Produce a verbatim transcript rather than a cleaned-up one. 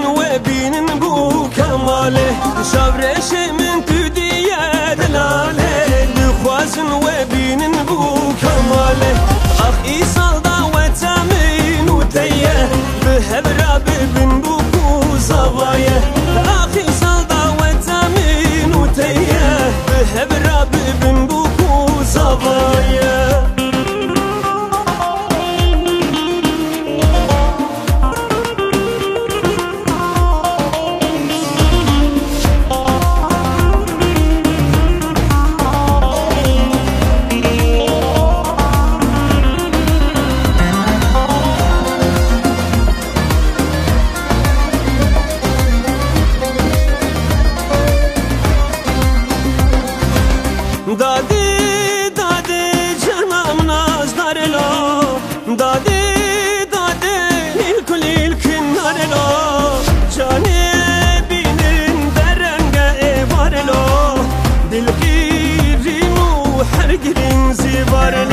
وبين بو كماله شابرش من تديا دلاله دخوازن وبين بو كماله اخ ايصال دعوة من وتيه بهبرا ببن بو زوايه اخ ايصال دعوة من وتيه بهبرا ببن بو زوايه دادی دادی جانم ناز دارلو دادی دادی الکل الکن دارلو جانی بینن درنگ ایوارلو دل گیریم و هر گرین زیبارلو